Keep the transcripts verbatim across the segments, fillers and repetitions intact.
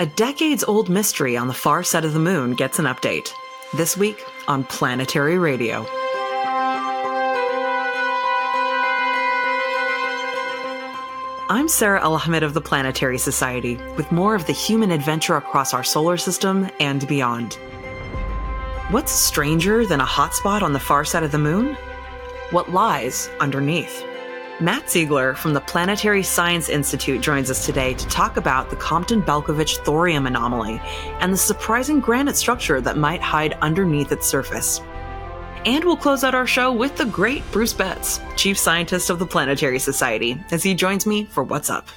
A decades-old mystery on the far side of the moon gets an update. This week on Planetary Radio. I'm Sarah El-Ahmed of the Planetary Society, with more of the human adventure across our solar system and beyond. What's stranger than a hotspot on the far side of the moon? What lies underneath? Matt Ziegler from the Planetary Science Institute joins us today to talk about the Compton-Belkovich thorium anomaly and the surprising granite structure that might hide underneath its surface. And we'll close out our show with the great Bruce Betts, Chief Scientist of the Planetary Society, as he joins me for What's Up.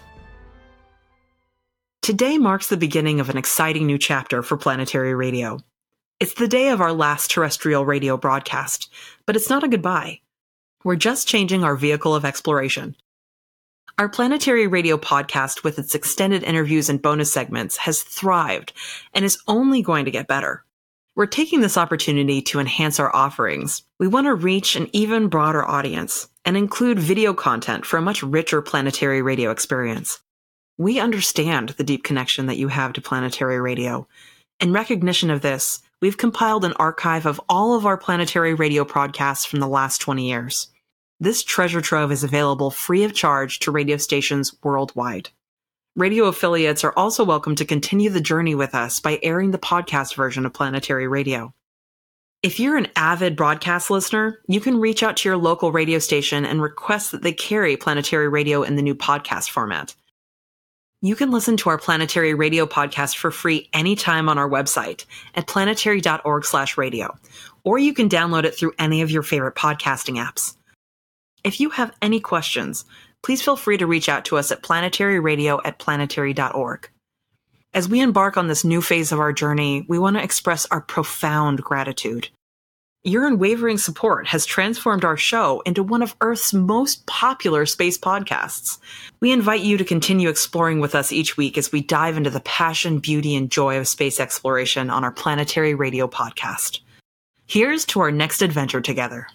Today marks the beginning of an exciting new chapter for Planetary Radio. It's the day of our last terrestrial radio broadcast, but it's not a goodbye. We're just changing our vehicle of exploration. Our Planetary Radio podcast, with its extended interviews and bonus segments, has thrived and is only going to get better. We're taking this opportunity to enhance our offerings. We want to reach an even broader audience and include video content for a much richer Planetary Radio experience. We understand the deep connection that you have to Planetary Radio. In recognition of this, we've compiled an archive of all of our Planetary Radio podcasts from the last twenty years. This treasure trove is available free of charge to radio stations worldwide. Radio affiliates are also welcome to continue the journey with us by airing the podcast version of Planetary Radio. If you're an avid broadcast listener, you can reach out to your local radio station and request that they carry Planetary Radio in the new podcast format. You can listen to our Planetary Radio podcast for free anytime on our website at planetary.org slash radio, or you can download it through any of your favorite podcasting apps. If you have any questions, please feel free to reach out to us at planetaryradio at planetary dot org. As we embark on this new phase of our journey, we want to express our profound gratitude. Your unwavering support has transformed our show into one of Earth's most popular space podcasts. We invite you to continue exploring with us each week as we dive into the passion, beauty, and joy of space exploration on our Planetary Radio podcast. Here's to our next adventure together.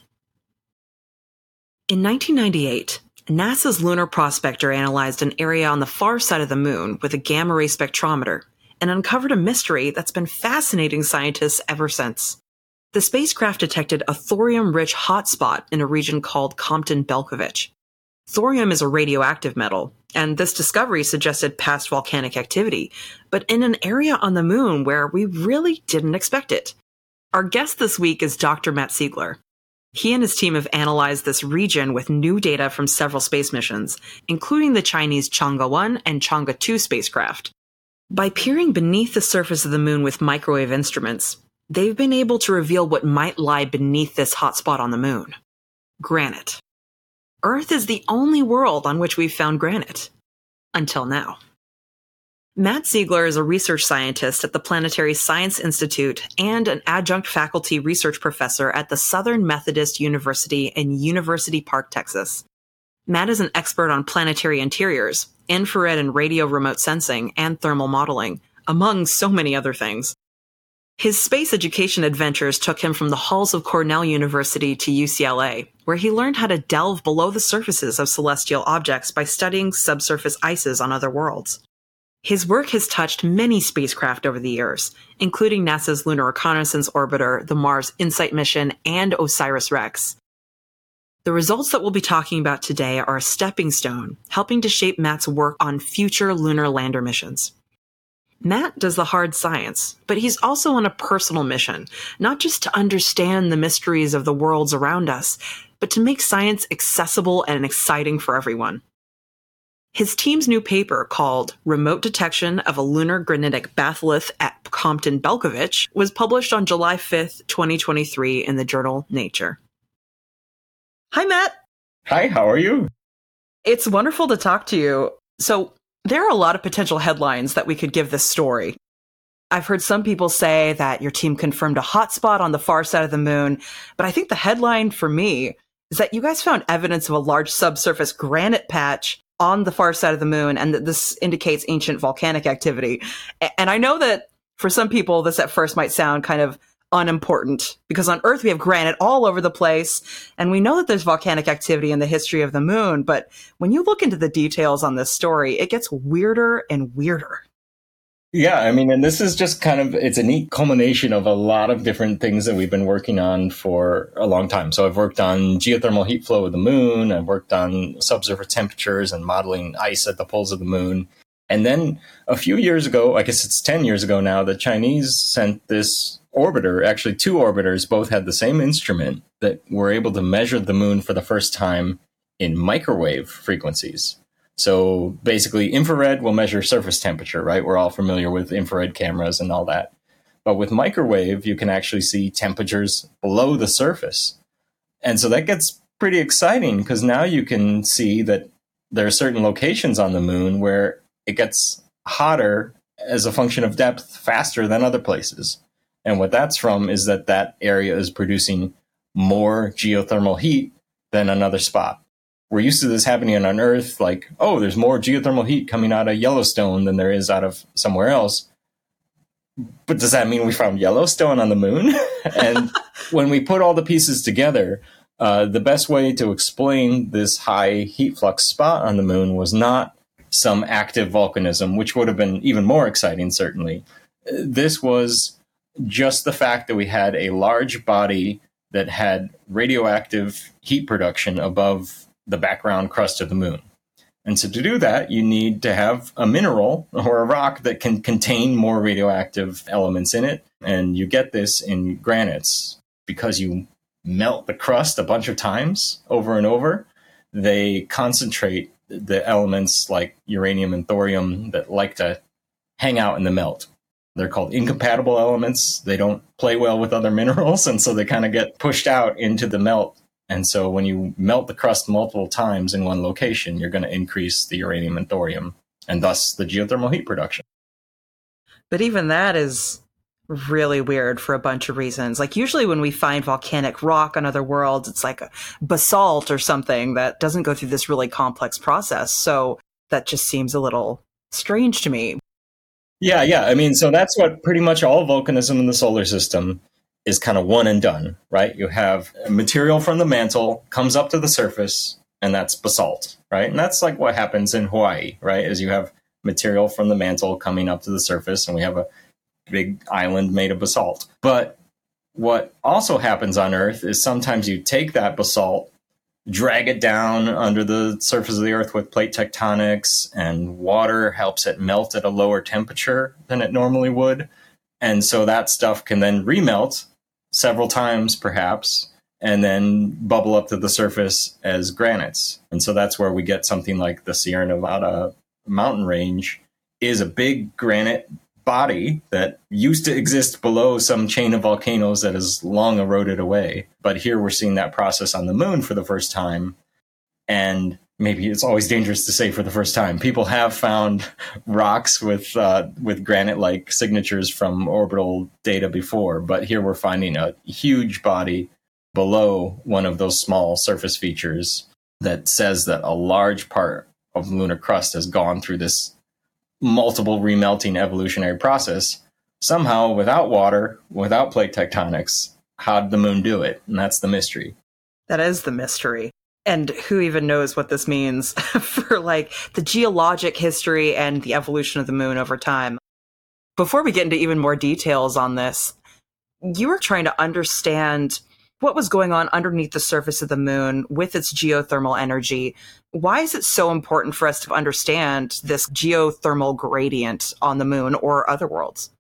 In nineteen ninety-eight, NASA's Lunar Prospector analyzed an area on the far side of the moon with a gamma-ray spectrometer and uncovered a mystery that's been fascinating scientists ever since. The spacecraft detected a thorium-rich hotspot in a region called Compton-Belkovich. Thorium is a radioactive metal, and this discovery suggested past volcanic activity, but in an area on the moon where we really didn't expect it. Our guest this week is Doctor Matt Ziegler. He and his team have analyzed this region with new data from several space missions, including the Chinese Chang'e one and Chang'e two spacecraft. By peering beneath the surface of the moon with microwave instruments, they've been able to reveal what might lie beneath this hotspot on the moon: granite. Earth is the only world on which we've found granite. Until now. Matt Ziegler is a research scientist at the Planetary Science Institute and an adjunct faculty research professor at the Southern Methodist University in University Park, Texas. Matt is an expert on planetary interiors, infrared and radio remote sensing, and thermal modeling, among so many other things. His space education adventures took him from the halls of Cornell University to U C L A, where he learned how to delve below the surfaces of celestial objects by studying subsurface ices on other worlds. His work has touched many spacecraft over the years, including NASA's Lunar Reconnaissance Orbiter, the Mars InSight mission, and OSIRIS-REx. The results that we'll be talking about today are a stepping stone, helping to shape Matt's work on future lunar lander missions. Matt does the hard science, but he's also on a personal mission, not just to understand the mysteries of the worlds around us, but to make science accessible and exciting for everyone. His team's new paper, called Remote Detection of a Lunar Granitic Batholith at Compton-Belkovich, was published on July fifth, twenty twenty-three in the journal Nature. Hi, Matt. Hi, how are you? It's wonderful to talk to you. So, there are a lot of potential headlines that we could give this story. I've heard some people say that your team confirmed a hotspot on the far side of the moon, but I think the headline for me is that you guys found evidence of a large subsurface granite patch on the far side of the moon, and that this indicates ancient volcanic activity. And I know that for some people, this at first might sound kind of unimportant, because on Earth we have granite all over the place, and we know that there's volcanic activity in the history of the moon, but when you look into the details on this story, it gets weirder and weirder. Yeah, I mean, and this is just kind of, it's a neat culmination of a lot of different things that we've been working on for a long time. So I've worked on geothermal heat flow of the moon. I've worked on subsurface temperatures and modeling ice at the poles of the moon. And then a few years ago, I guess it's ten years ago now, the Chinese sent this orbiter, actually two orbiters, both had the same instrument that were able to measure the moon for the first time in microwave frequencies. So basically, infrared will measure surface temperature, right? We're all familiar with infrared cameras and all that. But with microwave, you can actually see temperatures below the surface. And so that gets pretty exciting because now you can see that there are certain locations on the moon where it gets hotter as a function of depth faster than other places. And what that's from is that that area is producing more geothermal heat than another spot. We're used to this happening on Earth, like, oh, there's more geothermal heat coming out of Yellowstone than there is out of somewhere else. But does that mean we found Yellowstone on the moon? And when we put all the pieces together, uh, the best way to explain this high heat flux spot on the moon was not some active volcanism, which would have been even more exciting, certainly. This was just the fact that we had a large body that had radioactive heat production above the background crust of the moon. And so to do that, you need to have a mineral or a rock that can contain more radioactive elements in it. And you get this in granites because you melt the crust a bunch of times over and over. They concentrate the elements like uranium and thorium that like to hang out in the melt. They're called incompatible elements. They don't play well with other minerals, and so they kind of get pushed out into the melt. And so when you melt the crust multiple times in one location, you're going to increase the uranium and thorium, and thus the geothermal heat production. But even that is really weird for a bunch of reasons. Like usually when we find volcanic rock on other worlds, it's like a basalt or something that doesn't go through this really complex process. So that just seems a little strange to me. Yeah, yeah. I mean, so that's what pretty much all volcanism in the solar system is, kind of one and done, right? You have material from the mantle comes up to the surface, and that's basalt, right? And that's like what happens in Hawaii, right? Is you have material from the mantle coming up to the surface, and we have a big island made of basalt. But what also happens on Earth is sometimes you take that basalt, drag it down under the surface of the Earth with plate tectonics, and water helps it melt at a lower temperature than it normally would. And so that stuff can then remelt several times, perhaps, and then bubble up to the surface as granites. And so that's where we get something like the Sierra Nevada mountain range is a big granite body that used to exist below some chain of volcanoes that has long eroded away. But here we're seeing that process on the moon for the first time. And maybe it's always dangerous to say for the first time. People have found rocks with uh, with granite-like signatures from orbital data before, but here we're finding a huge body below one of those small surface features that says that a large part of lunar crust has gone through this multiple remelting evolutionary process, somehow without water, without plate tectonics. How did the moon do it? And that's the mystery. That is the mystery. And who even knows what this means for like the geologic history and the evolution of the moon over time. Before we get into even more details on this, you were trying to understand what was going on underneath the surface of the moon with its geothermal energy. Why is it so important for us to understand this geothermal gradient on the moon or other worlds?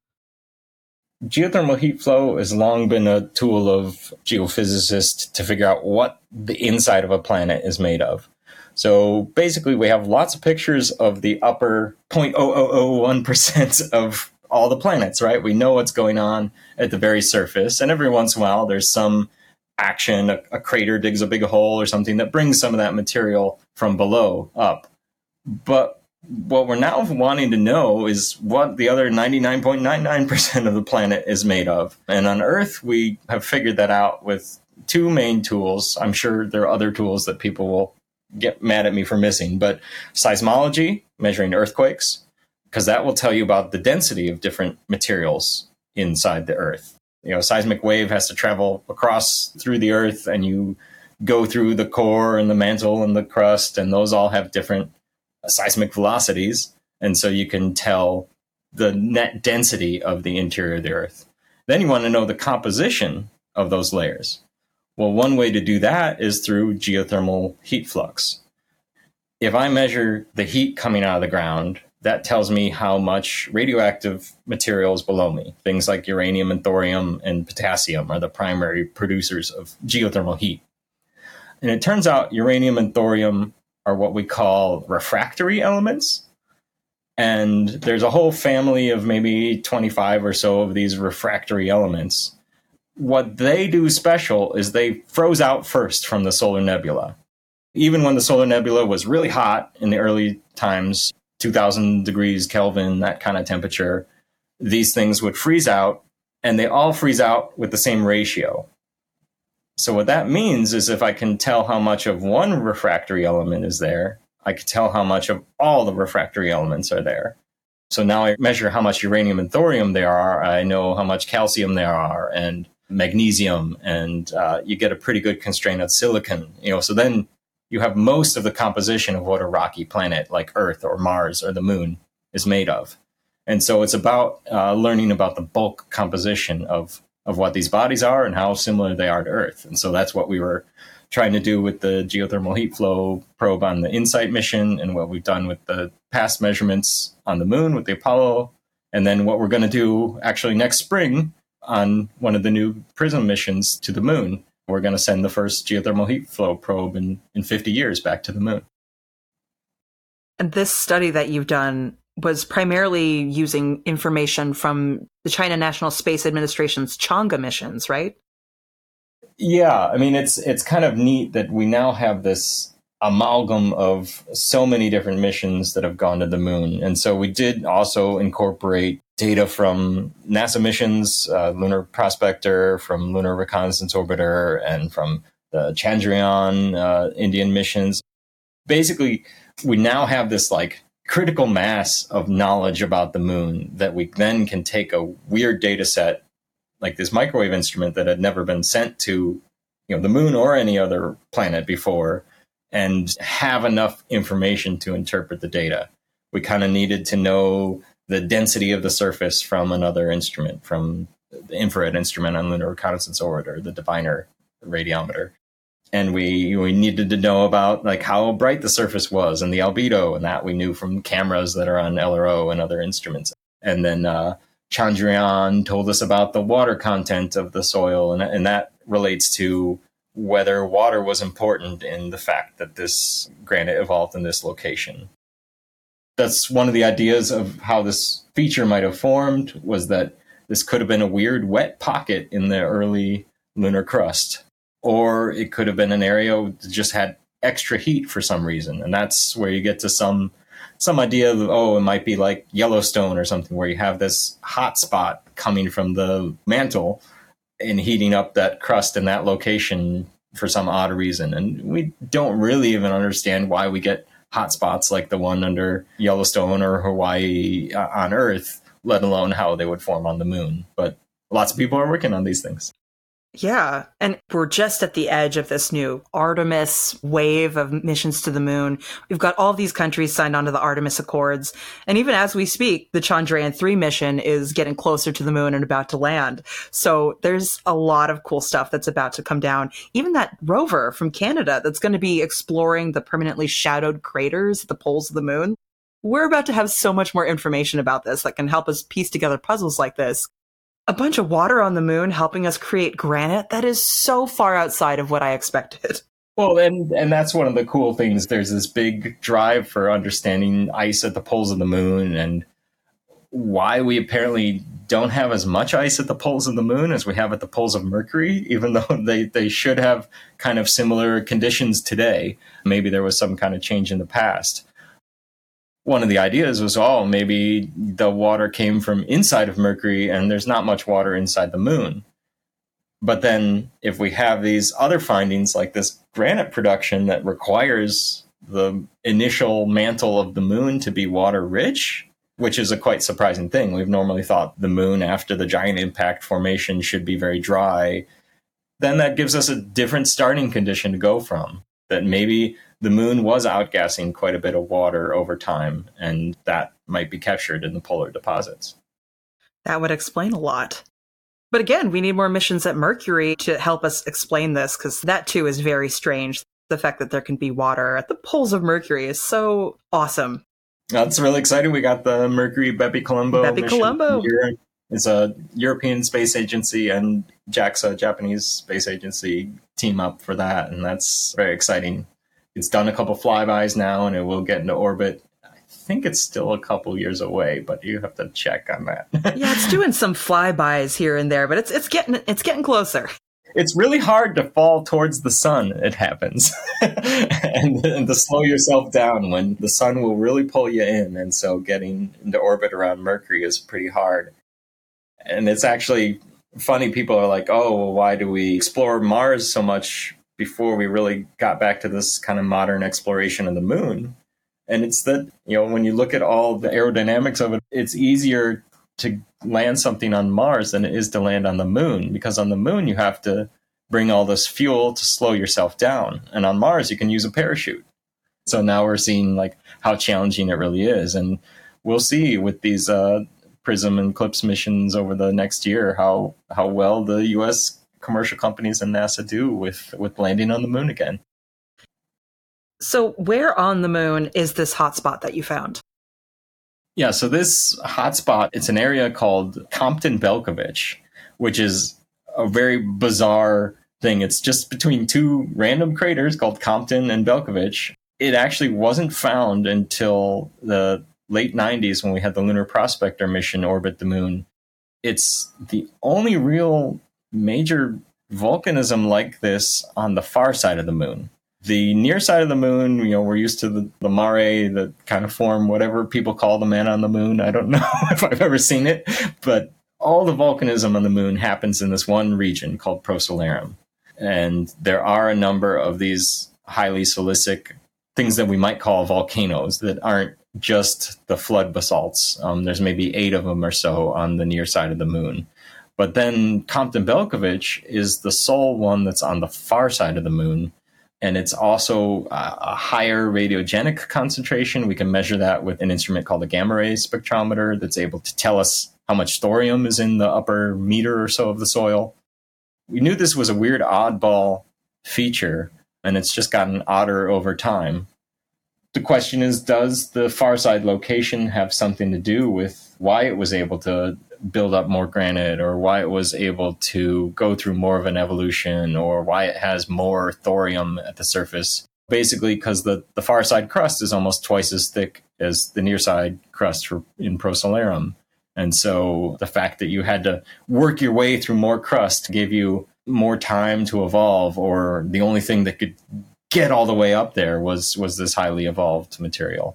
Geothermal heat flow has long been a tool of geophysicists to figure out what the inside of a planet is made of. So basically, we have lots of pictures of the upper zero point zero zero zero one percent of all the planets, right? We know what's going on at the very surface. And every once in a while, there's some action, a, a crater digs a big hole or something that brings some of that material from below up. But what we're now wanting to know is what the other ninety-nine point nine nine percent of the planet is made of. And on Earth, we have figured that out with two main tools. I'm sure there are other tools that people will get mad at me for missing, but seismology, measuring earthquakes, because that will tell you about the density of different materials inside the Earth. You know, a seismic wave has to travel across through the Earth, and you go through the core and the mantle and the crust, and those all have different seismic velocities. And so you can tell the net density of the interior of the Earth. Then you want to know the composition of those layers. Well, one way to do that is through geothermal heat flux. If I measure the heat coming out of the ground, that tells me how much radioactive material is below me. Things like uranium and thorium and potassium are the primary producers of geothermal heat. And it turns out uranium and thorium are what we call refractory elements. And there's a whole family of maybe twenty-five or so of these refractory elements. What they do special is they froze out first from the solar nebula. Even when the solar nebula was really hot in the early times, two thousand degrees Kelvin, that kind of temperature, these things would freeze out, and they all freeze out with the same ratio. So what that means is if I can tell how much of one refractory element is there, I can tell how much of all the refractory elements are there. So now I measure how much uranium and thorium there are. I know how much calcium there are and magnesium, and uh, you get a pretty good constraint of silicon. You know, so then you have most of the composition of what a rocky planet like Earth or Mars or the Moon is made of. And so it's about uh, learning about the bulk composition of, of what these bodies are and how similar they are to Earth. And so that's what we were trying to do with the geothermal heat flow probe on the InSight mission, and what we've done with the past measurements on the Moon with the Apollo, and then what we're going to do actually next spring on one of the new PRISM missions to the Moon. We're going to send the first geothermal heat flow probe in, in fifty years back to the Moon. And this study that you've done was primarily using information from the China National Space Administration's Chang'e missions, right? Yeah, I mean, it's it's kind of neat that we now have this amalgam of so many different missions that have gone to the Moon. And so we did also incorporate data from NASA missions, uh, Lunar Prospector, from Lunar Reconnaissance Orbiter, and from the Chandrayaan uh, Indian missions. Basically, we now have this like critical mass of knowledge about the Moon that we then can take a weird data set like this microwave instrument that had never been sent to, you know, the Moon or any other planet before, and have enough information to interpret the data. We kind of needed to know the density of the surface from another instrument, from the infrared instrument on Lunar Reconnaissance Orbiter, the Diviner radiometer. And we we needed to know about like how bright the surface was and the albedo, and that we knew from cameras that are on L R O and other instruments. And then uh, Chandrayaan told us about the water content of the soil, and, and that relates to whether water was important in the fact that this granite evolved in this location. That's one of the ideas of how this feature might have formed, was that this could have been a weird wet pocket in the early lunar crust, or it could have been an area that just had extra heat for some reason. And that's where you get to some some idea of, oh, it might be like Yellowstone or something, where you have this hot spot coming from the mantle and heating up that crust in that location for some odd reason. And we don't really even understand why we get hot spots like the one under Yellowstone or Hawaii on Earth, let alone how they would form on the Moon. But lots of people are working on these things. Yeah, and we're just at the edge of this new Artemis wave of missions to the Moon. We've got all these countries signed onto the Artemis Accords. And even as we speak, the Chandrayaan three mission is getting closer to the Moon and about to land. So there's a lot of cool stuff that's about to come down. Even that rover from Canada that's going to be exploring the permanently shadowed craters at the poles of the Moon. We're about to have so much more information about this that can help us piece together puzzles like this. A bunch of water on the Moon helping us create granite. That is so far outside of what I expected. Well, and, and that's one of the cool things. There's this big drive for understanding ice at the poles of the Moon, and why we apparently don't have as much ice at the poles of the Moon as we have at the poles of Mercury, even though they, they should have kind of similar conditions today. Maybe there was some kind of change in the past. One of the ideas was, oh, maybe the water came from inside of Mercury and there's not much water inside the Moon. But then if we have these other findings like this granite production that requires the initial mantle of the Moon to be water rich, which is a quite surprising thing. We've normally thought the Moon after the giant impact formation should be very dry. Then that gives us a different starting condition to go from, that maybe the Moon was outgassing quite a bit of water over time, and that might be captured in the polar deposits. That would explain a lot. But again, we need more missions at Mercury to help us explain this, because that too is very strange. The fact that there can be water at the poles of Mercury is so awesome. That's really exciting. We got the Mercury Bepi Colombo Bepi mission Colombo. here. It's a European Space Agency and JAXA, Japanese Space Agency, team up for that, and that's very exciting. It's done a couple flybys now, and it will get into orbit. I think it's still a couple years away, but you have to check on that. Yeah, it's doing some flybys here and there, but it's it's getting it's getting closer. It's really hard to fall towards the sun, it happens, and, and to slow yourself down when the sun will really pull you in. And so getting into orbit around Mercury is pretty hard. And it's actually funny. People are like, oh, well, why do we explore Mars so much before we really got back to this kind of modern exploration of the moon? And it's that, you know, when you look at all the aerodynamics of it, it's easier to land something on Mars than it is to land on the moon, because on the moon you have to bring all this fuel to slow yourself down, and on Mars you can use a parachute. So now we're seeing like how challenging it really is, and we'll see with these uh, PRISM and CLIPS missions over the next year how how well the U S commercial companies and NASA do with with landing on the moon again. So where on the moon is this hotspot that you found? Yeah, so this hotspot, it's an area called Compton-Belkovich, which is a very bizarre thing. It's just between two random craters called Compton and Belkovich. It actually wasn't found until the late nineties when we had the Lunar Prospector mission orbit the moon. It's the only real major volcanism like this on the far side of the moon. The near side of the moon, you know, we're used to the, the mare that kind of form whatever people call the man on the moon. I don't know if I've ever seen it, but all the volcanism on the moon happens in this one region called Procellarum. And there are a number of these highly silicic things that we might call volcanoes that aren't just the flood basalts. Um, there's maybe eight of them or so on the near side of the moon. But then Compton-Belkovich is the sole one that's on the far side of the moon. And it's also a higher radiogenic concentration. We can measure that with an instrument called a gamma ray spectrometer that's able to tell us how much thorium is in the upper meter or so of the soil. We knew this was a weird oddball feature, and it's just gotten odder over time. The question is, does the far side location have something to do with why it was able to build up more granite, or why it was able to go through more of an evolution, or why it has more thorium at the surface? Basically because the, the far side crust is almost twice as thick as the near side crust for, in Procellarum. And so the fact that you had to work your way through more crust gave you more time to evolve, or the only thing that could get all the way up there was, was this highly evolved material.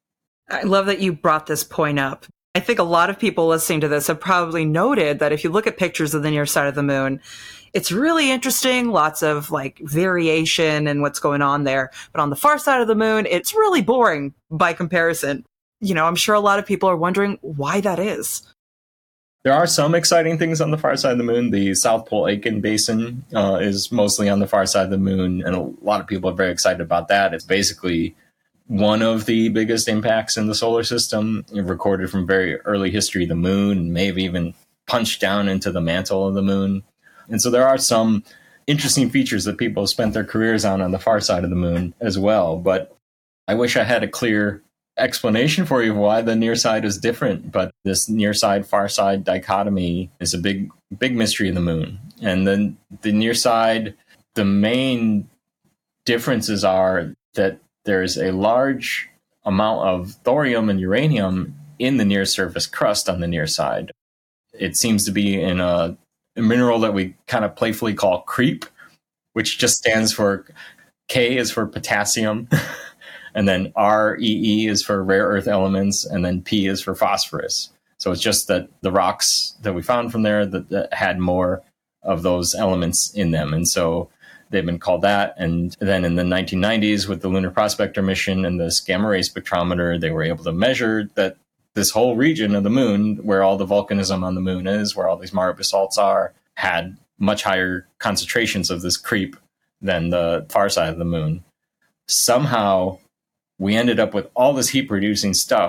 I love that you brought this point up. I think a lot of people listening to this have probably noted that if you look at pictures of the near side of the moon, it's really interesting, lots of like variation and what's going on there. But on the far side of the moon, it's really boring by comparison. You know, I'm sure a lot of people are wondering why that is. There are some exciting things on the far side of the moon. The South Pole Aitken Basin uh, is mostly on the far side of the moon, and a lot of people are very excited about that. It's basically one of the biggest impacts in the solar system, recorded from very early history. The moon may have even punched down into the mantle of the moon. And so there are some interesting features that people have spent their careers on on the far side of the moon as well. But I wish I had a clear explanation for you of why the near side is different. But this near side, far side dichotomy is a big, big mystery of the moon. And then the near side, the main differences are that there's a large amount of thorium and uranium in the near surface crust on the near side. It seems to be in a, a mineral that we kind of playfully call creep, which just stands for K is for potassium, and then R E E is for rare earth elements, and then P is for phosphorus. So it's just that the rocks that we found from there that, that had more of those elements in them. And so they've been called that. And then in the nineteen nineties, with the Lunar Prospector mission and this gamma ray spectrometer, they were able to measure that this whole region of the moon, where all the volcanism on the moon is, where all these Mare basalts are, had much higher concentrations of this creep than the far side of the moon. Somehow, we ended up with all this heat-producing stuff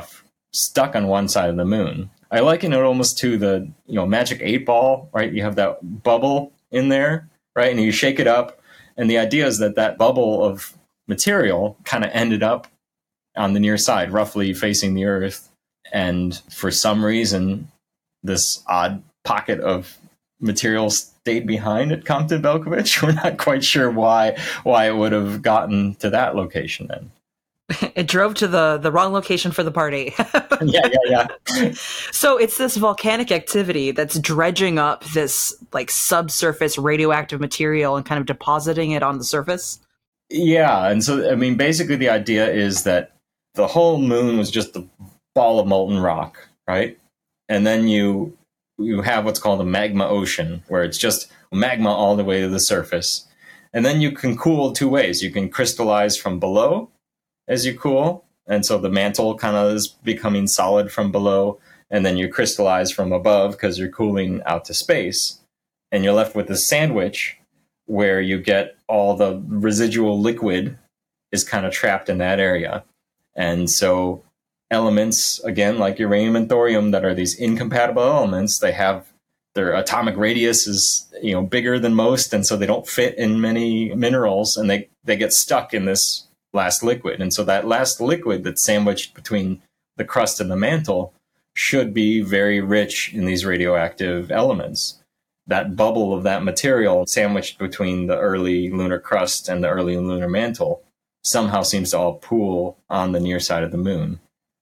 stuck on one side of the moon. I liken it almost to the, you know, magic eight ball, right? You have that bubble in there, right? And you shake it up. And the idea is that that bubble of material kind of ended up on the near side, roughly facing the Earth. And for some reason, this odd pocket of material stayed behind at Compton Belkovich. We're not quite sure why why it would have gotten to that location then. It drove to the, the wrong location for the party. yeah, yeah, yeah. So it's this volcanic activity that's dredging up this like subsurface radioactive material and kind of depositing it on the surface. Yeah, and so, I mean, basically the idea is that the whole moon was just a ball of molten rock, right? And then you you have what's called a magma ocean, where it's just magma all the way to the surface. And then you can cool two ways. You can crystallize from below as you cool, and so the mantle kind of is becoming solid from below, and then you crystallize from above because you're cooling out to space, and you're left with this sandwich where you get all the residual liquid is kind of trapped in that area. And so elements, again, like uranium and thorium, that are these incompatible elements, they have their atomic radius is, you know, bigger than most, and so they don't fit in many minerals, and they, they get stuck in this last liquid. And so that last liquid that's sandwiched between the crust and the mantle should be very rich in these radioactive elements. That bubble of that material sandwiched between the early lunar crust and the early lunar mantle somehow seems to all pool on the near side of the moon.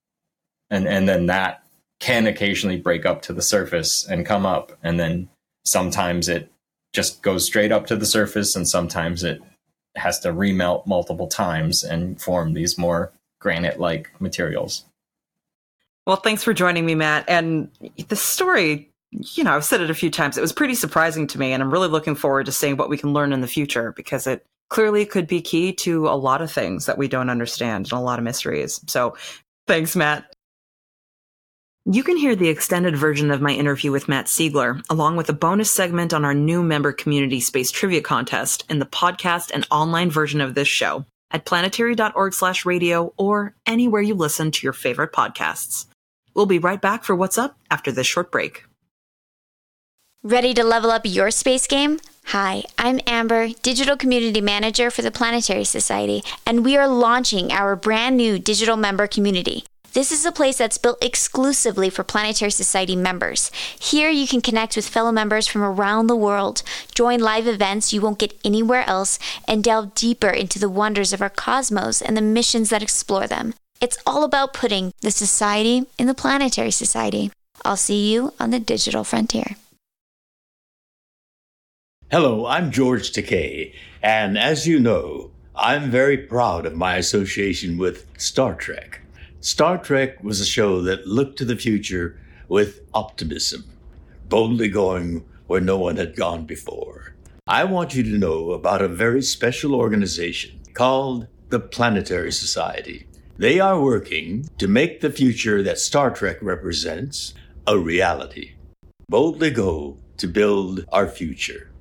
And and then that can occasionally break up to the surface and come up. And then sometimes it just goes straight up to the surface, and sometimes it has to remelt multiple times and form these more granite-like materials. Well, thanks for joining me, Matt. And the story, you know, I've said it a few times, it was pretty surprising to me, and I'm really looking forward to seeing what we can learn in the future, because it clearly could be key to a lot of things that we don't understand and a lot of mysteries. So thanks, Matt. You can hear the extended version of my interview with Matt Siegler, along with a bonus segment on our new member community space trivia contest in the podcast and online version of this show at planetary.org slash radio or anywhere you listen to your favorite podcasts. We'll be right back for What's Up after this short break. Ready to level up your space game? Hi, I'm Amber, Digital Community Manager for the Planetary Society, and we are launching our brand new digital member community. This is a place that's built exclusively for Planetary Society members. Here you can connect with fellow members from around the world, join live events you won't get anywhere else, and delve deeper into the wonders of our cosmos and the missions that explore them. It's all about putting the society in the Planetary Society. I'll see you on the digital frontier. Hello, I'm George Takei, and as you know, I'm very proud of my association with Star Trek. Star Trek was a show that looked to the future with optimism, boldly going where no one had gone before. I want you to know about a very special organization called the Planetary Society. They are working to make the future that Star Trek represents a reality. Boldly go to build our future.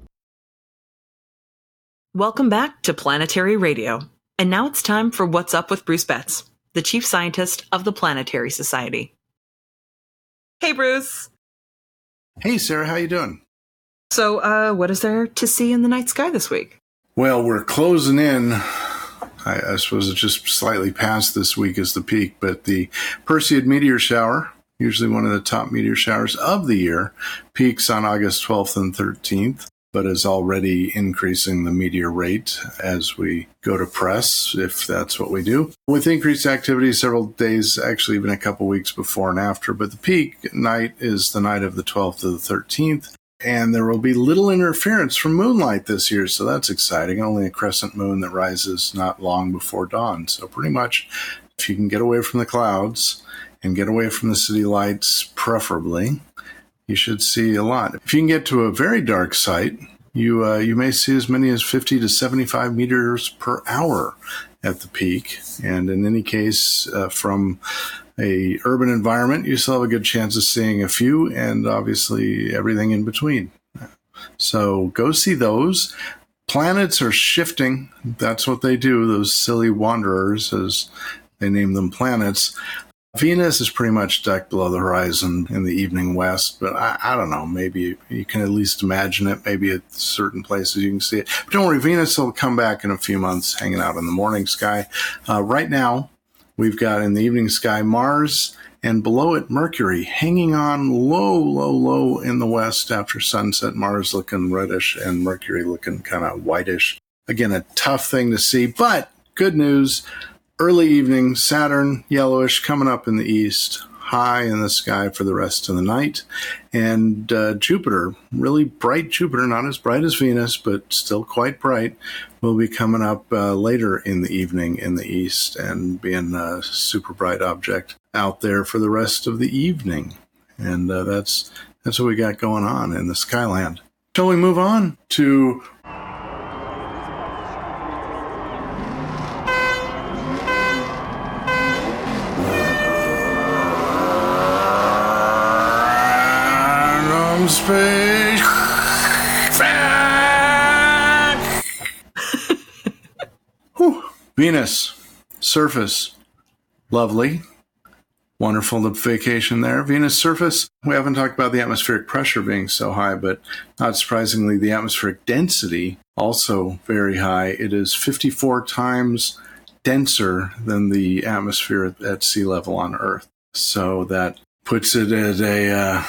Welcome back to Planetary Radio. And now it's time for What's Up with Bruce Betts, the chief scientist of the Planetary Society. Hey, Bruce. Hey, Sarah, how you doing? So, uh, what is there to see in the night sky this week? Well, we're closing in. I, I suppose it's just slightly past this week as the peak, but the Perseid meteor shower, usually one of the top meteor showers of the year, peaks on August twelfth and thirteenth, but is already increasing the meteor rate as we go to press, if that's what we do. With increased activity several days, actually even a couple weeks before and after, but the peak night is the night of the twelfth to the thirteenth, and there will be little interference from moonlight this year, so that's exciting. Only a crescent moon that rises not long before dawn. So pretty much, if you can get away from the clouds and get away from the city lights, preferably, you should see a lot. If you can get to a very dark site, you uh, you may see as many as fifty to seventy-five meters per hour at the peak. And in any case, uh, from a urban environment, you still have a good chance of seeing a few, and obviously everything in between. So go see those. Planets are shifting. That's what they do, those silly wanderers, as they name them, planets. Venus is pretty much decked below the horizon in the evening west, but I, I don't know. Maybe you can at least imagine it. Maybe at certain places you can see it. But don't worry, Venus will come back in a few months, hanging out in the morning sky. Uh, right now, we've got in the evening sky Mars, and below it Mercury, hanging on low, low, low in the west after sunset. Mars looking reddish and Mercury looking kind of whitish. Again, a tough thing to see, but good news. Early evening, Saturn, yellowish, coming up in the east, high in the sky for the rest of the night. And uh, Jupiter, really bright Jupiter, not as bright as Venus, but still quite bright, will be coming up uh, later in the evening in the east and being a super bright object out there for the rest of the evening. And uh, that's that's what we got going on in the Skyland. Shall we move on to... Space. Whew. Venus, surface, lovely, wonderful vacation there. Venus surface, we haven't talked about the atmospheric pressure being so high, but not surprisingly, the atmospheric density also very high. It is fifty-four times denser than the atmosphere at, at sea level on Earth. So that puts it at a uh,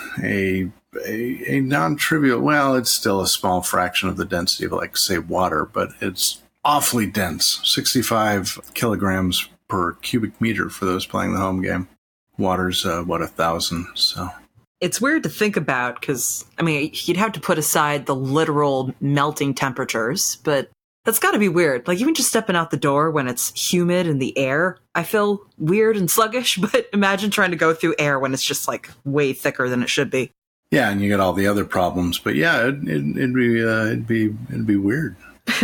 a A, a non-trivial, well, it's still a small fraction of the density of, like, say, water, but it's awfully dense. sixty-five kilograms per cubic meter for those playing the home game. Water's, uh, what, a thousand, so... It's weird to think about, because, I mean, you'd have to put aside the literal melting temperatures, but that's gotta be weird. Like, even just stepping out the door when it's humid in the air, I feel weird and sluggish, but imagine trying to go through air when it's just, like, way thicker than it should be. Yeah, and you get all the other problems, but yeah, it, it, it'd be uh, it'd be it'd be weird.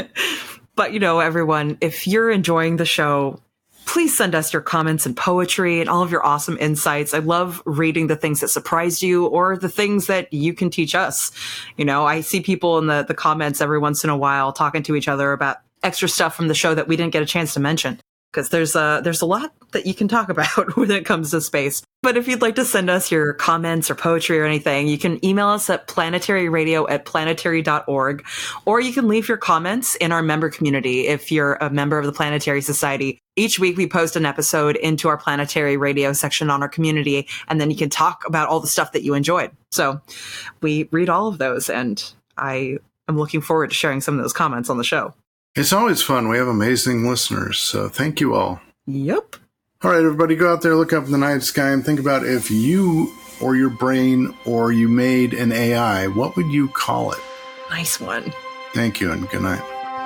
But you know, everyone, if you're enjoying the show, please send us your comments and poetry and all of your awesome insights. I love reading the things that surprised you or the things that you can teach us. You know, I see people in the the comments every once in a while talking to each other about extra stuff from the show that we didn't get a chance to mention. Because there's a, there's a lot that you can talk about when it comes to space. But if you'd like to send us your comments or poetry or anything, you can email us at planetaryradio at planetary dot org, or you can leave your comments in our member community if you're a member of the Planetary Society. Each week we post an episode into our Planetary Radio section on our community, and then you can talk about all the stuff that you enjoyed. So we read all of those, and I am looking forward to sharing some of those comments on the show. It's always fun. We have amazing listeners, so thank you all. Yep. All right, everybody, go out there, look up in the night sky, and think about if you or your brain or you made an A I, what would you call it? Nice one. Thank you, and good night.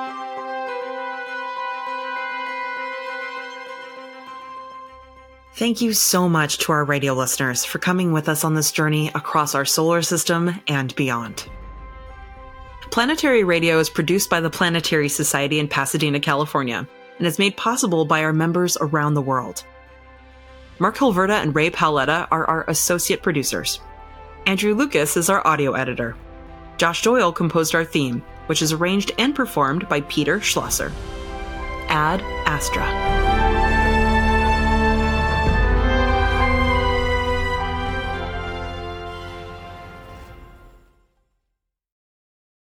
Thank you so much to our radio listeners for coming with us on this journey across our solar system and beyond. Planetary Radio is produced by the Planetary Society in Pasadena, California, and is made possible by our members around the world. Mark Hilverda and Ray Paoletta are our associate producers. Andrew Lucas is our audio editor. Josh Doyle composed our theme, which is arranged and performed by Peter Schlosser. Ad Astra.